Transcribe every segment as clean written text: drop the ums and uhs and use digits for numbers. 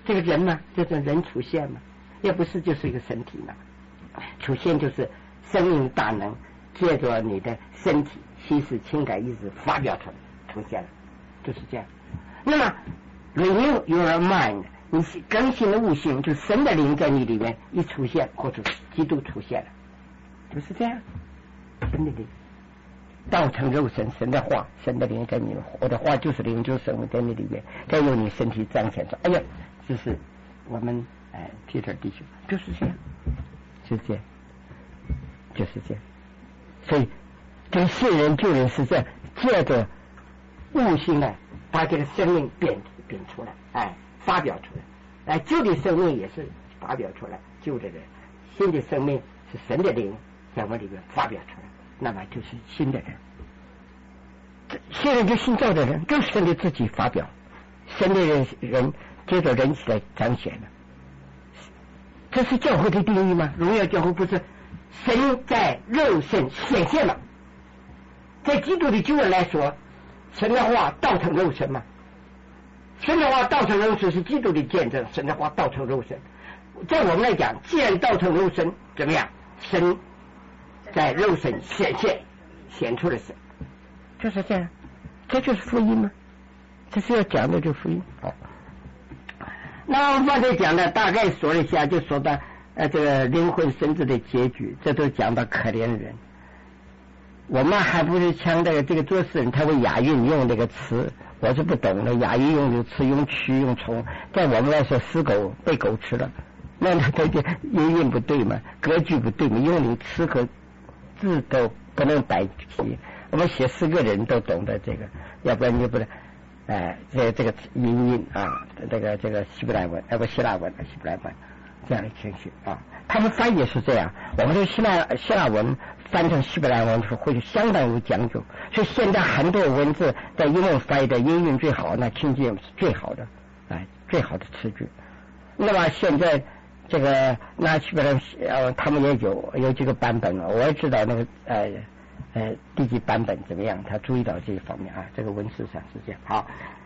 这个人嘛，就是人出现嘛，要不是就是一个身体嘛，出现就是生命大能借着你的身体、心思、情感、意志发表出来，出现了，就是这样。那么 renew your mind， 你更新的悟性，就神的灵在你里面一出现，或者基督出现了，就是这样。神的灵道成肉身，神的话，神的灵在你，我的话就是灵，就是神在你里面，再由你身体彰显出。哎呀，这是我们Peter 弟兄，就是这样，就是这样，就是这样。所以这个信人救人是这样，借着悟性呢，把这个生命变出来，发表出来，旧的生命也是发表出来，旧的人，新的生命是神的灵在我里面发表出来，那么就是新的人。新人就新造的人，就是神的自己发表，神的人接着人起来彰显了。这是教会的定义吗？荣耀教会不是神在肉身显现了，在基督的救恩来说，神的话道成肉身嘛，神的话道成肉身是基督的见证，神的话道成肉身。在我们来讲，既然道成肉身，怎么样？神在肉身显出了神，就是这样，这就是福音吗？这是要讲的，就是福音。好，那我们刚才讲的大概说了一下，就说到这个灵魂生子的结局，这都讲到可怜人。我们还不是强调这个作诗人他会押韵用这个词，我是不懂的。押韵用这个词，用蛆用虫，在我们来说，死狗被狗吃了，那他这音韵不对嘛，格局不对嘛，用你词和字都不能摆齐。我们写诗个人都懂得这个，要不然你不能这个音韵啊，这个希伯来文希腊文希伯来文这样的情形啊，他们翻译是这样。我们的希腊文翻成希伯来文会相当有讲究，所以现在很多文字在英文翻译的音韵最好，那听见是最好的，最好的词句。那么现在这个那希伯来他们也有几个版本，我也知道那个第几版本怎么样，他注意到这一方面啊，这个文字上是这样。好，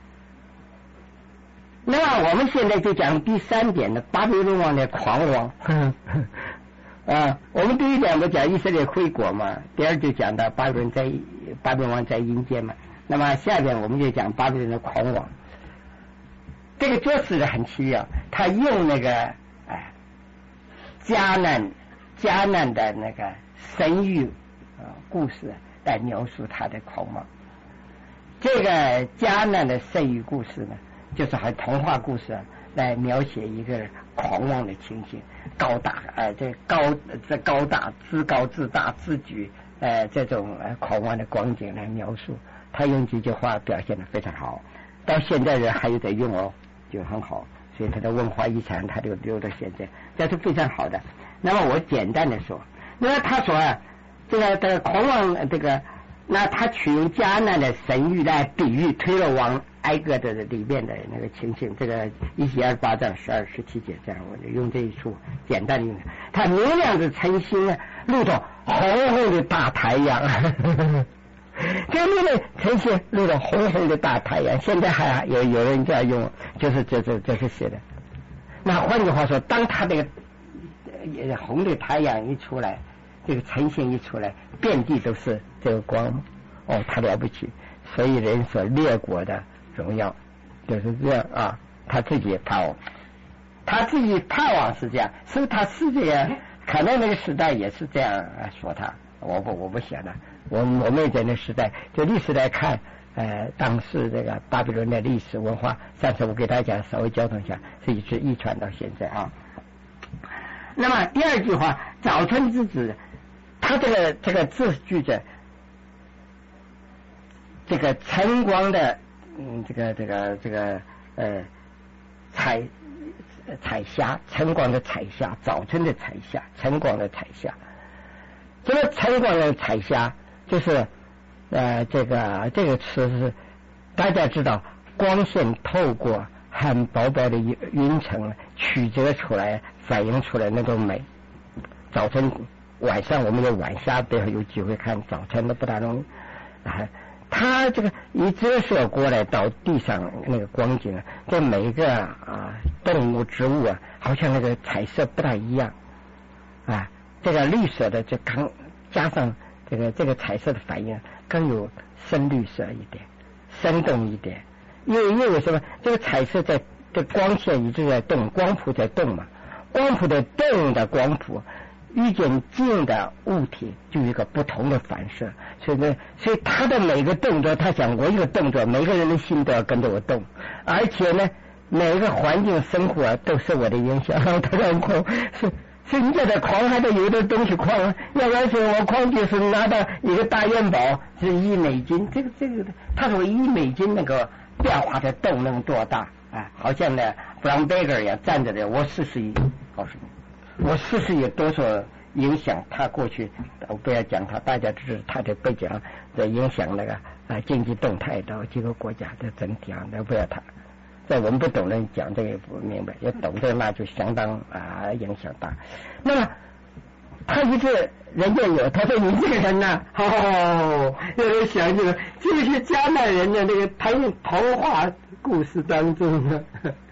那么我们现在就讲第三点的巴比伦王的狂妄。我们第一点不讲以色列回国嘛，第二就讲到巴比伦王在阴间嘛。那么下边我们就讲巴比伦的狂妄。这个作诗人很奇妙，他用那个迦南的那个神谕故事来描述他的狂妄。这个迦南的神谕故事呢，就是还童话故事来描写一个狂妄的情形，高大高大自高自大自举这种狂妄的光景来描述。他用几句话表现得非常好，到现在人还有在用就很好，所以他的文化遗产他就留到现在，这是非常好的。那么我简单的说，那么他说这个狂妄那他取用迦南的神谕来比喻推罗王挨个的里面的那个情形，这个以西结8章12、17节这样，我就用这一处简单的用。他明亮的晨星如同红红的大太阳，这里的晨星如同红红的大太阳，现在还有人这样用，就是这是写的。那换句话说，当他这个红的太阳一出来，这个晨星一出来，遍地都是这个光，他了不起。所以人说列国的荣耀就是这样啊，他自己盼望是这样，所以他是这样，可能那个时代也是这样说他，我不写的，我们在那时代就历史来看，当时这个巴比伦的历史文化，上次我给大家稍微交通一下，是一直遗传到现在啊。那么第二句话，早晨之子，他这个字句着这个晨光的彩霞，晨光的彩霞，早晨的彩霞，晨光的彩霞。这个晨光的彩霞就是这个词是大家知道，光线透过很薄薄的云层曲折出来，反映出来那种美。早晨晚上我们有晚霞，都有机会看，早晨都不大容易他这个一折射过来到地上那个光景啊，这每一个动物植物啊，好像那个彩色不大一样啊。这个绿色的就刚加上这个彩色的反应，更有深绿色一点，生动一点。因为什么？这个彩色在这光线一直在动，光谱在动嘛，光谱的动的光谱遇见近的物体就有一个不同的反射，所以他的每个动作，他想我一个动作，每个人的心都要跟着我动，而且呢，每个环境生活都受我的影响。他让框是你在这框还得有的东西框啊，要不然说我框就是拿到一个大元宝是$1，这个他说$1那个变化的动能多大啊？好像呢布朗贝格一样站着的，我40亿，告诉你，我40亿多少影响他过去，我不要讲他，大家知道他的背景在影响那个经济动态到几个国家的整体啊，那不要他。在我们不懂人讲这个也不明白，也懂这那就相当影响大。那么他一直人家有，他说你这个人呢，有人想起了这些迦南人的那个童话故事当中呢，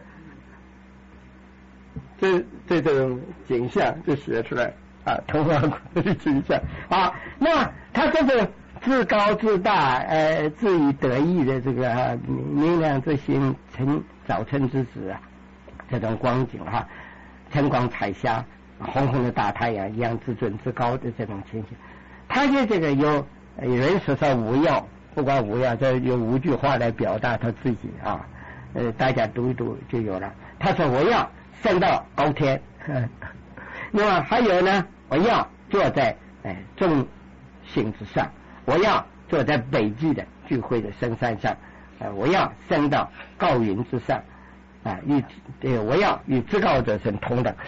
这种景象就写出来童话故事景象那么他这种自高自大自以得意的这个明亮之星早晨之子这种光景晨光彩霞，红红的大太阳一样自尊自高的这种情形，他就这个有人说上5要，不管5要，这有5句话来表达他自己大家读一读就有了。他说我要升到高天那么还有呢，我要坐在众星之上，我要坐在北极的聚会的深山上我要升到高云之上我要与至高者神同等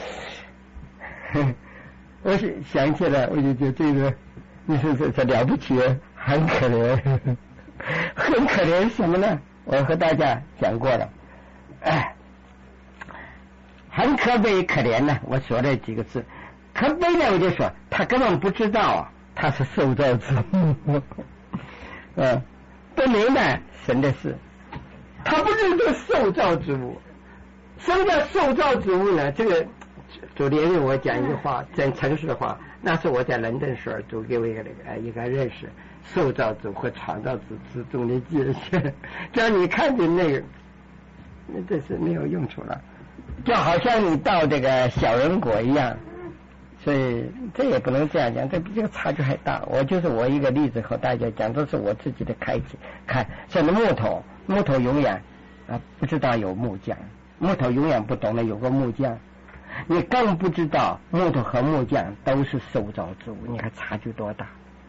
我想起来，我就觉得这个你说这了不起，很可怜很可怜什么呢？我和大家讲过了很可悲可怜呢，我说了几个字。可悲呢，我就说他根本不知道他是受造之物不明白神的事，他不是个受造之物。什么叫受造之物呢？这个昨天我讲一句话，真诚实的话，那是我在伦敦时候都给我一个认识受造之物和创造之中的界限。只要你看见那个，那这是没有用处了，就好像你到这个小人国一样。所以这也不能这样讲，这比这个差距还大。我一个例子和大家讲，这是我自己的开启。看，像那木头永远不知道有木匠，木头永远不懂得有个木匠，你更不知道木头和木匠都是受造之物，你看差距多大。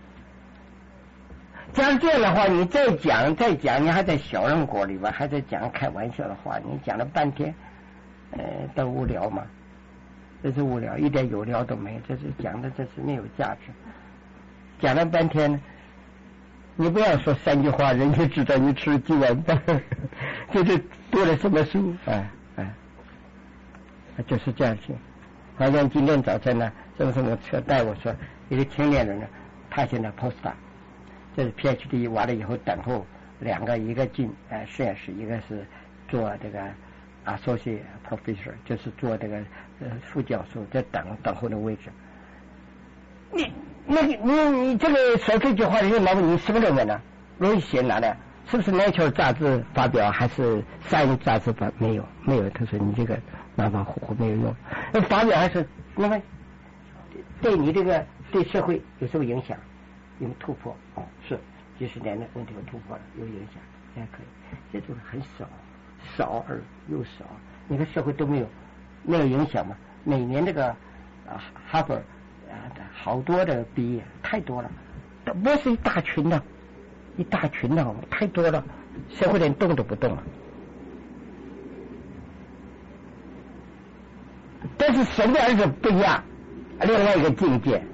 讲这样的话，你再讲，你还在小人国里边还在讲开玩笑的话，你讲了半天都无聊嘛。这是无聊，一点有聊都没有，这是讲的这是没有价值。讲了半天呢，你不要说3句话，人家知道你吃了几碗饭，这是读了什么书就是这样子。好像今天早晨呢，什么车带我说一个青年人呢，他现在 postdoc， 这是 PhD 完了以后等候2个，一个进实验室，一个是做这个associate professor， 就是做这个副教授，在等候的位置。你这个说这句话的人，老板你什么认为呢？容易写哪的？是不是 Nature 杂志发表还是 Science 杂志发？没有。他说你这个马马虎虎没有用。发表还是那么对你这个对社会有什么影响？有突破是几十年的问题有突破了，有影响也可以。这种很少而又少，你看社会都没有影响嘛。每年这个哈佛好多的毕业太多了，不是一大群的太多了，社会连动都不动了。但是神的儿子不一样，另外一个境界。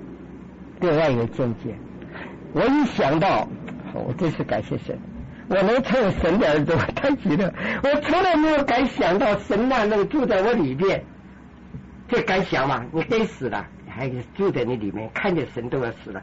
我一想到，我真是感谢神。我能成为神的儿子，我太激动！我从来没有敢想到神能住在我里边，这敢想吗？你得死了，还住在你里面，看见神都要死了。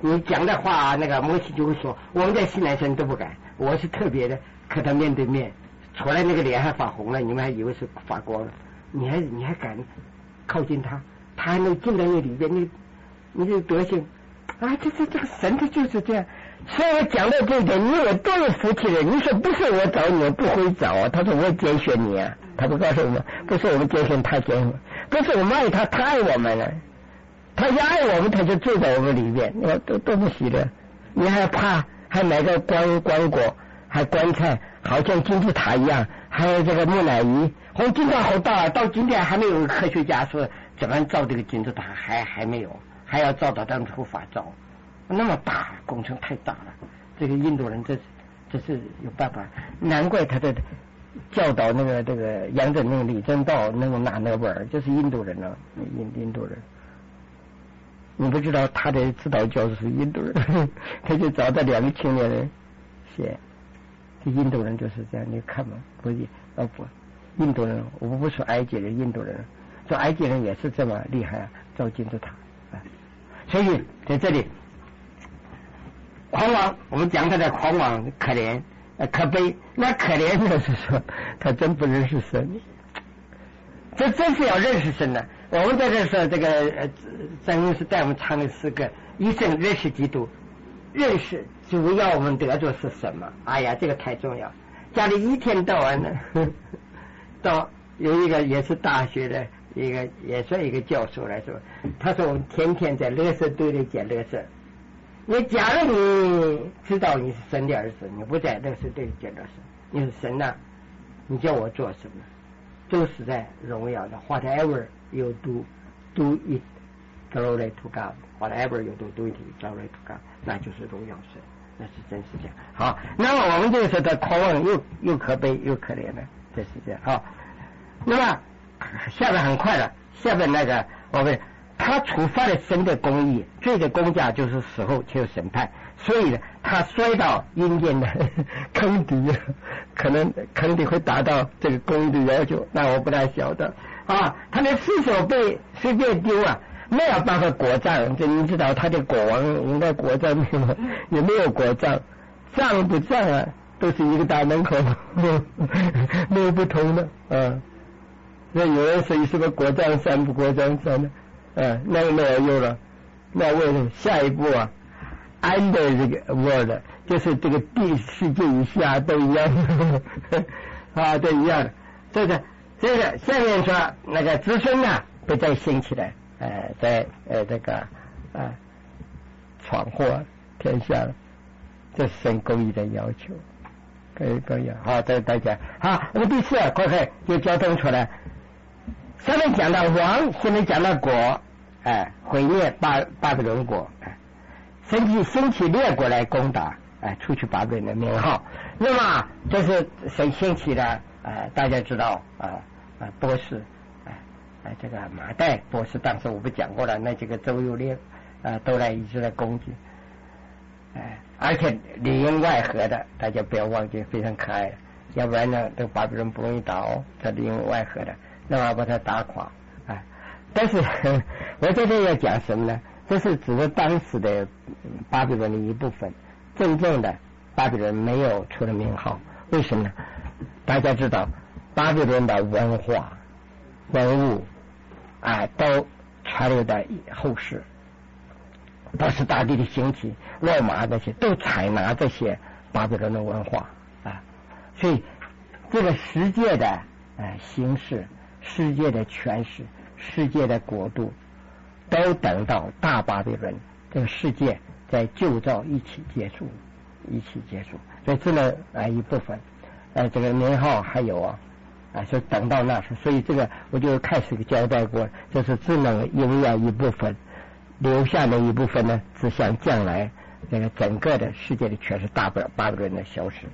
你讲的话，那个摩西就会说，我们在西南山都不敢，我是特别的和他面对面，出来那个脸还发红了，你们还以为是发光了，你还敢靠近他，他还能进到你里边，你这德行啊，这个神他就是这样。所以我讲到这一点，你我都有福气的。你说不是我找你，我不会找啊。他说我拣选你啊，他不告诉我们，不是我们拣选他拣选，不是我们爱他，他爱我们了。他要爱我们，他就住在我们里面，你看多不喜乐。你还怕，还买个棺椁，还棺材，好像金字塔一样，还有这个木乃伊。红金字塔好大，到今天还没有科学家说怎么造这个金字塔，还没有，还要造到当初法造。那么大工程太大了，这个印度人这是有办法，难怪他的教导那个这个杨振宁、李政道能够拿诺贝尔，就是印度人啊，印度人。你不知道他的指导教授是印度人，他就找到2个青年人写，这印度人就是这样，你看嘛，不，印度人，我不说埃及人，印度人，说埃及人也是这么厉害啊，造金字塔啊，所以在这里。狂妄，我们讲他的狂妄可怜可悲，那可怜呢是说他真不认识神，这真是要认识神的。我们在这说这个张牧师带我们唱的诗歌，一生认识基督，认识主要我们得着是什么？哎呀，这个太重要。家里一天到晚的，到有一个也是大学的一个也算一个教授来说，他说我们天天在垃圾堆里捡垃圾。你假如你知道你是神的儿子，你不在垃圾堆里捡垃圾，你是神呐，你叫我做什么？都是在荣耀的。Whatever you do it glory to God. Whatever you do it glory to God. 那就是荣耀神，那是真是这样。好，那么我们这个时候的狂妄又可悲又可怜的，这是这样。好，那么下面很快了，下面那个我们。他处罚了神的公义，罪的公价就是死后就审判，所以呢，他摔到阴间的坑底，可能坑底会达到这个公义的要求，那我不太晓得啊。他的尸首被随便丢啊，没有办法国葬，这你知道他的国王应该国葬没有，也没有国葬，葬不葬啊，都是一个大门口，没有不同的啊。那有人说什么国葬山不国葬山呢？那个没有用了，那为了下一步啊 ，under 这个 world 就是这个地世界以下都一样啊，都一样的。这个下面说那个子孙呢不再兴起来，在这个闯祸天下了，这是神公义的要求，可以好，这大家好。我们第四快就交通出来。上面讲到王，下面讲到国，毁灭巴比伦国，兴起列国来攻打，除去巴比伦的名号。那么这是谁兴起的？大家知道波斯，这个马代波斯，当时我不讲过了，那几个周游列都来一直在攻击，而且里应外合的，大家不要忘记，非常可爱的，要不然呢，这个巴比伦不容易打哦，它里应外合的。那么把它打垮但是我在这要讲什么呢？这是指的当时的巴比伦的一部分，真正的巴比伦没有出了名号。为什么呢？大家知道巴比伦的文化文物都传留到后世，都是大地的兴起，罗马这些都采纳这些巴比伦的文化所以这个世界的形式，世界的权势，世界的国度，都等到大巴比伦这个世界在旧造一起结束，所以这么一部分这个名号还有就等到那时，所以这个我就开始交代过，就是只能应验一部分，留下的一部分呢，指向将来这个整个的世界的权势大巴比伦的消失。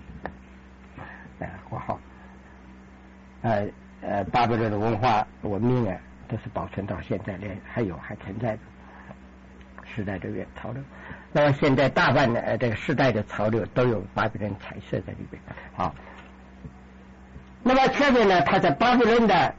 好，巴比伦的文化文明都是保存到现在，还存在的时代的潮流。那么现在大半的这个时代的潮流都有巴比伦彩色在里边。好，那么下面呢，它在巴比伦的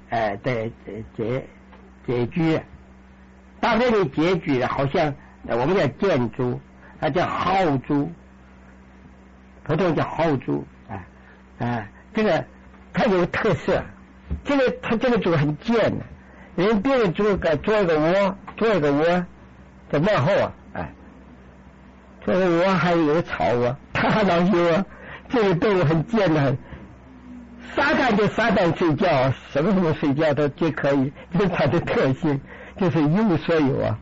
结局，巴比伦的结局好像我们叫建筑， 它叫豪猪，普通叫豪猪这个它有特色，它这个猪很贱的，人别的猪做一个窝在幕后做个窝还有草窝，它老有这个动物很贱的很。撒旦就撒旦睡觉，什么睡觉都可以，这是它的特性，就是一无所有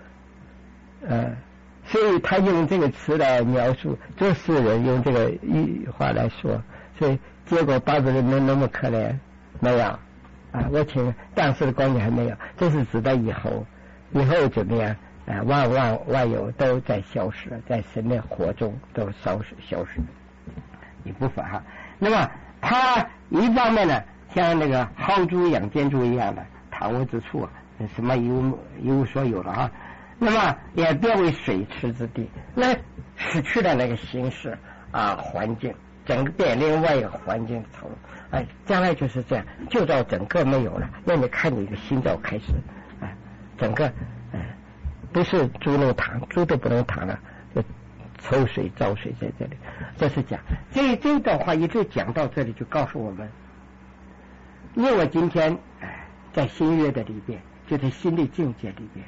所以他用这个词来描述做事人，用这个话来说，所以结果巴比伦那么可怜没有我请当时的观念还没有，这是指的以后怎么样万有都在消失，在神的火中都消失一部分那么他一方面呢，像那个薅猪养奸猪一样的躺卧之处什么一无所有了那么也变为水池之地，那失去了那个形式环境，整个变另外一个环境投入将来就是这样，就到整个没有了，让你看你一个新造开始整个不是猪能躺，猪都不能躺了，就抽水造水在这里，这是讲这段话一直讲到这里，就告诉我们，因为我今天在新约的里边，就在新的境界里边，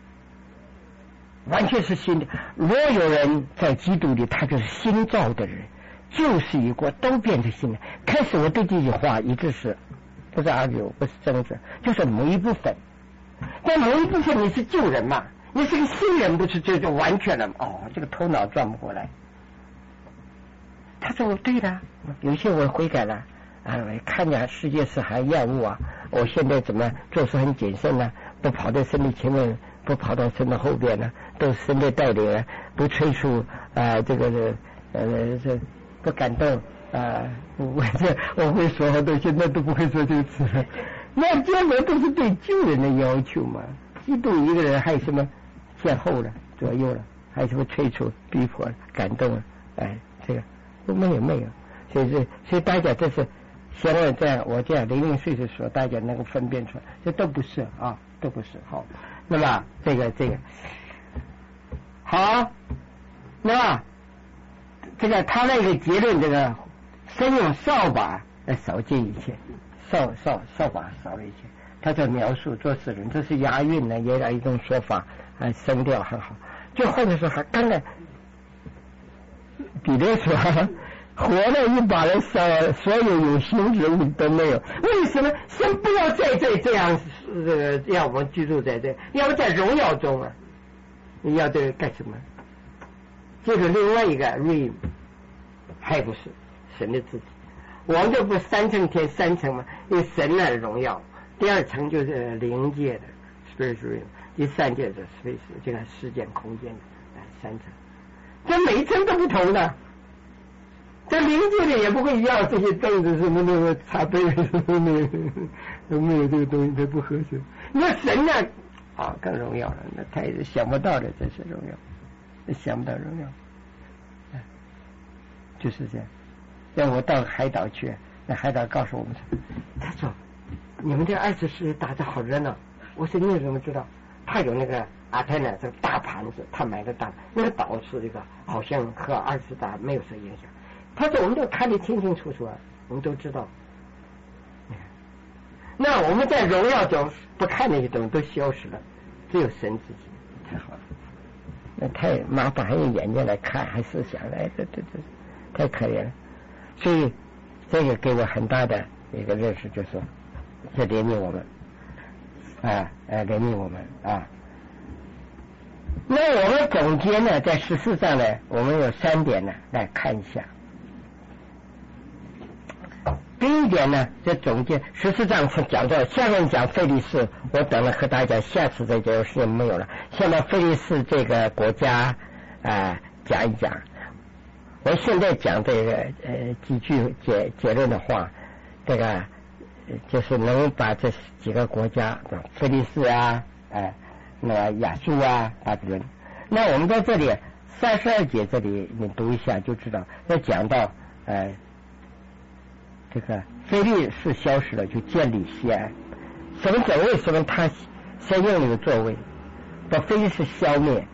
完全是新的。若有人在基督里，他就是新造的人，旧事已过，都变成新的。开始我对这句话一直是不是argue，不是争执，就是某一部分，但某一部分你是旧人嘛，你是个新人，不是就完全了这个头脑转不过来。他说对的，有些我悔改了看见世界是还厌恶我现在怎么做事很谨慎呢？不跑到神的前面，不跑到神的后边呢，都神的带领不催促这不感动我会说好多，现在都不会说这个词。那结果都是对旧人的要求嘛。基督一个人还有什么前后了、左右了，还有什么催促、逼迫、感动这个都没有。所以大家这是像我这样00岁的时候，大家能够分辨出来，这都不是都不是好。那么这个好，那么这个他那个结论，这个神用扫把来扫尽一切，扫把扫了一切。他在描述做事人，这是押韵呢，也有一种说法声调很好。就或者说还刚才彼得说活了一把人扫，所有有形之物都没有。为什么先不要在这样让我们居住在这，要在荣耀中你要这个干什么？这是另外一个 realm， 还不是神的自己。我们这不是3层天3层吗？有神的荣耀，第2层就是灵界的 spiritual realm， 第3界是 space， 这个时间空间的3层，这每一层都不同的。在灵界里也不会要这些凳子什么的茶杯什么的，都没有这个东西，它不合适。那神呢更荣耀了，那他也是想不到的，这是荣耀，想不到荣耀就是这样。让我到海岛去，那海岛告诉我们说，他说你们这20世纪打得好热闹。我说你怎么知道？他有那个Athena这个大盘子，他买的大，那个岛是这个好像和20大没有什么影响。他说我们都看得清清楚楚我们都知道。那我们在荣耀中不看那些东西都消失了，只有神自己，太好了。那太麻烦，还用眼睛来看，还思想这太可怜了。所以这个给我很大的一个认识，就是说这怜悯我们怜悯我们那我们总结呢，在14章呢，我们有3点呢来看一下。第一点呢，这总结14章是讲到，下面讲菲利士，我等了和大家下次再讲，时间没有了。现在菲利士这个国家讲一讲。我现在讲这个几句结论的话，这个就是能把这几个国家，菲利士那亚述巴比伦。那我们在这里32节这里你读一下就知道，要讲到这个菲利士消失了，就建立西安。为什么他先用这个座位把菲利士消灭？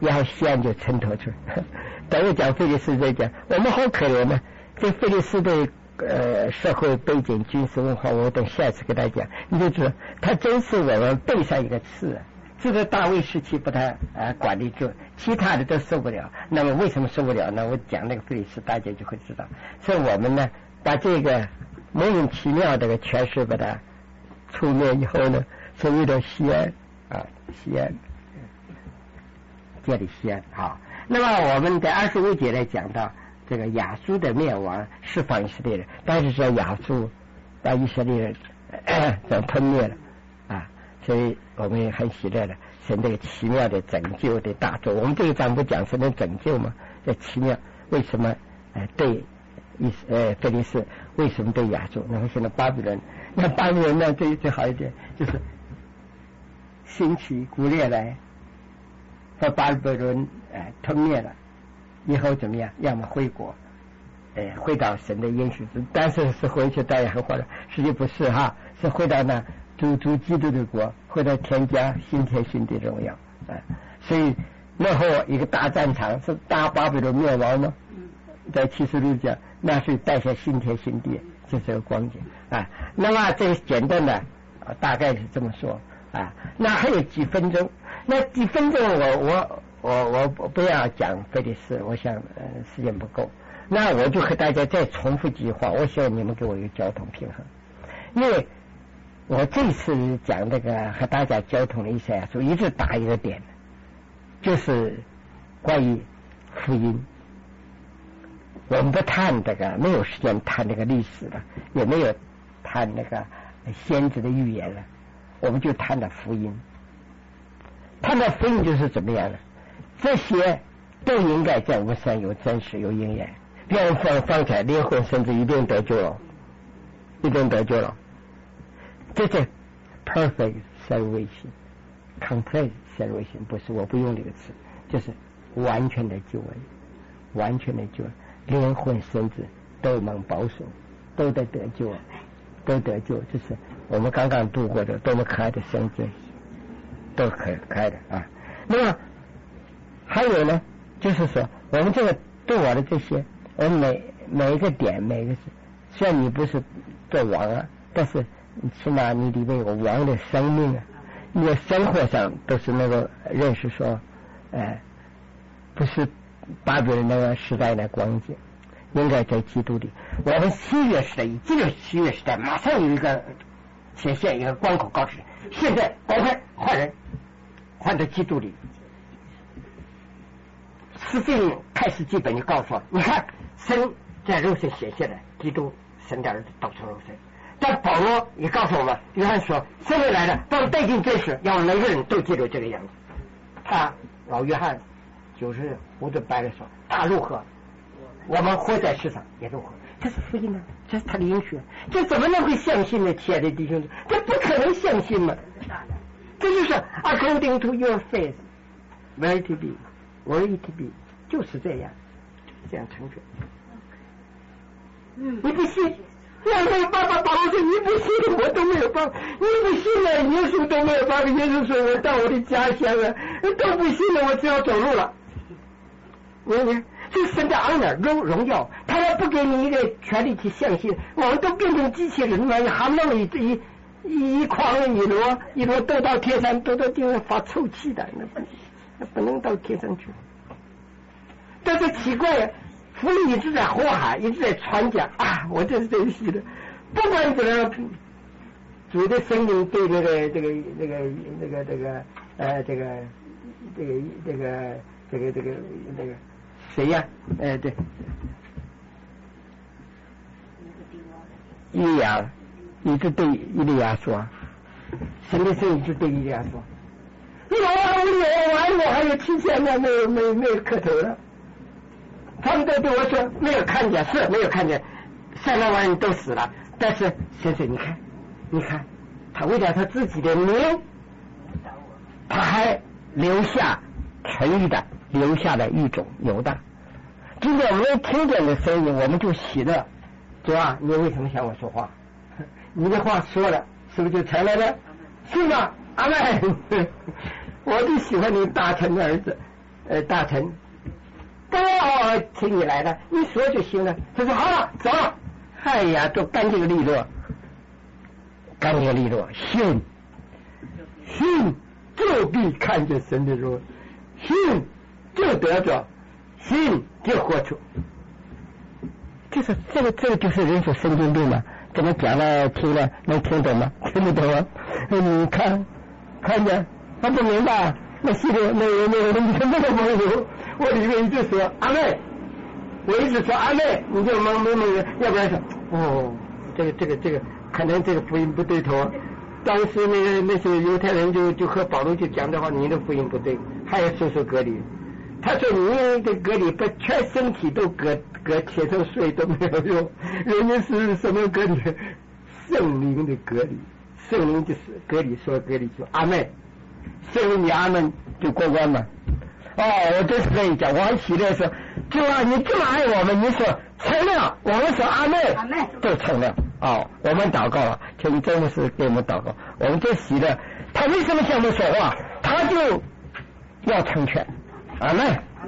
然后西安就衬托出来。等我讲菲利斯在讲，我们好可怜呢。这菲利斯的社会背景、军事文化，我等下次给大家讲，你就知道，他真是我们背上一个刺。这个大卫时期把他管理住，其他的都受不了。那么为什么受不了呢？我讲那个菲利斯，大家就会知道。所以我们呢，把这个莫名其妙这个权势把它出灭以后呢，所谓的西安西安，建立西安好。那么我们在25节来讲到这个亚述的灭亡，释放以色列人，但是说亚述把以色列人吞灭了啊，所以我们也很喜乐的，神这个奇妙的拯救的大作。我们这一章不讲神的拯救吗？这奇妙，为什么对菲利斯，为什么对亚述？那么现在巴比伦，那巴比伦呢最好一点就是兴起古列来把巴比伦吞灭了以后怎么样？要么回国，回到神的应许之，但是回去大家很慌了，实际不是哈，是回到那主基督的国，回到天家新天新地荣耀所以那后一个大战场是大巴比伦灭亡吗？在启示录讲，那是带下新天新地，这是个光景那么这简单的大概是这么说那还有几分钟，那几分钟我不要讲菲利斯，我想时间不够，那我就和大家再重复几句话，我希望你们给我一个交通平衡，因为我这次讲这个和大家交通的意思就一直打一个点，就是关于福音。我们不谈这个，没有时间谈这个历史了，也没有谈那个先知的预言了，我们就谈了福音。谈了福音就是怎么样呢？这些都应该在我们身上有真实有应验。比方方才灵魂甚至一定得救了，一定得救了。这是 perfect salvation， complete salvation， 不是我不用这个词，就是完全的救恩，完全的救恩，灵魂甚至都能保守，都得救，都得救。这是我们刚刚读过的多么可爱的圣经，都可爱的那么还有呢，就是说我们这个对我的这些，我们每一个点，每一个虽然你不是做王但是起码你里面有王的生命你的生活上都是那个认识说不是巴比伦那个时代的光景，应该在基督里。我们7月时代，进入7月时代，马上有一个显现一个关口告示，现在赶快换人，换到基督里。诗经开始基本就告诉我，你看神在肉身显现了，基督神的儿子道成肉身。但保罗也告诉我们，约翰说圣灵来了，当带进真实，要每个人都记住这个样子。他老约翰90胡子白的说，他如何，我们活在世上也如何。这是福音这是他的应许，这怎么能会相信呢？亲爱的弟兄，这不可能相信嘛！这就是 according to your faith, where it be, where it be， 就是这样成全。你不信？两个爸爸保罗说，你不信我都没有办法，你不信了耶稣都没有办法。耶稣说我到我的家乡都不信了，我只要走路了。你这神的honor荣耀，他要不给你一个权利去相信，我们都变成机器人了，你还弄一筐一摞都到天上，都到地上发臭气的，那不能到天上去。但是奇怪福音一直在呼喊，一直在传讲我这是真实的。不管怎样，主的生命对这个谁呀？对，以利亚一直对以利亚说，神的圣一直对以利亚说，我还有7000年没有磕头了。他们都对我说没有看见，是没有看见，300万人都死了。但是先生，你看，他为了他自己的名，他还留下诚意的，留下了一种犹大。今天我们听见的声音，我们就喜乐。主啊，你为什么向我说话？你的话说了，是不是就成了呢？是吗？阿们。我就喜欢你大臣的儿子。 大臣，请你来了，一说就行了。他说好了，走了。哎呀，都干净利落，信就必看见神的荣，信就得着，信就活出。就是这个就是人所神经病嘛。怎么讲了听了能听懂吗？听不懂啊？你看见他不明白，那系列那你什么都没有。我里面一直说阿妹，我一直说阿妹，你就蒙，要不然说这个可能这个福音不对头。当时那些犹太人就和保罗就讲的话，你的福音不对，还要说隔离。他说你的隔离把全身体都割切成碎都没有用，人家是什么隔离？圣灵的隔离，圣灵就是隔离，说阿妹，圣灵你阿门就过关嘛。我就是跟你讲，我很喜乐说，就啊，你这么爱我们，你说成了，我们说阿妹就成了。我们祷告了，请真的是给我们祷告，我们就喜乐。他为什么向我们说话？他就要成全。阿妹，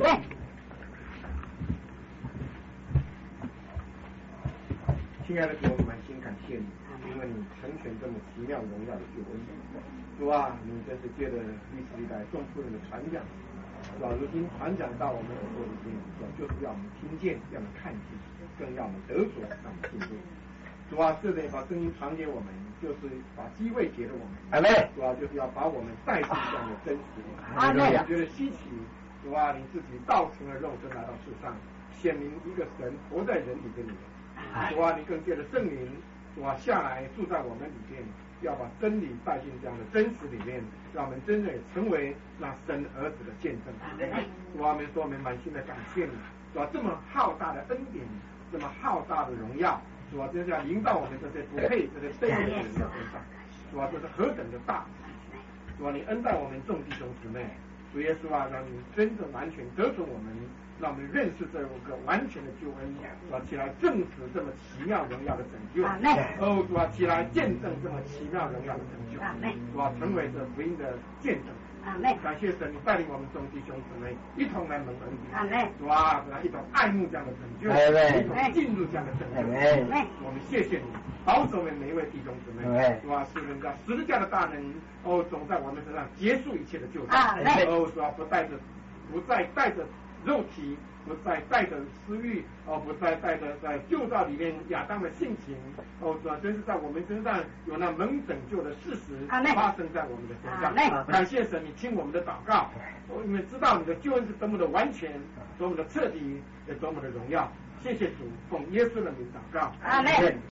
亲爱的主，我们满心感谢你，因为你成全这么奇妙荣耀的救恩。主啊，你真是借着历史历代众夫人的传讲，主啊，如今传讲到我们耳朵里面，就是要我们听见，要我们看见，更要我们得着，让我们信任。主啊，是的，把声音传给我们，就是把机会给了我们。 阿妹， 主啊，就是要把我们带进这样的真实。 阿妹， 我觉得稀奇。主啊，你自己道成了肉身来到世上，显明一个神活在人里边。主啊，你更借着圣灵，主啊下来住在我们里面，要把真理带进这样的真实里面，让我们真正成为那神儿子的见证。主啊，我们满心的感谢你。主啊，这么浩大的恩典，这么浩大的荣耀，主啊，真是要临到我们这些不配、这些卑微的人的身上。主啊，这是何等的大！主啊，你恩待我们众弟兄姊妹。主耶稣啊，让你真正完全得着我们，让我们认识这个完全的救恩，起来证实这么奇妙荣耀的拯救。主啊，起来见证这么奇妙荣耀的拯救。主啊，成为这福音的见证。感谢神，你带领我们众弟兄姊妹一同来蒙恩典。主啊，一同爱慕这样的拯救，一同进入这样的拯救。我们谢谢你，保守我们每一位弟兄姊妹。主啊，是人家十字架的大能，总在我们身上结束一切的救赎。主啊，不再带着肉体，不再带着私欲，不再带着在旧造里面亚当的性情，主啊，真是在我们身上有那蒙拯救的事实发生在我们的身上。感谢神，你听我们的祷告，因为知道你的救恩是多么的完全，多么的彻底，也多么的荣耀。谢谢主，奉耶稣的名祷告。阿门。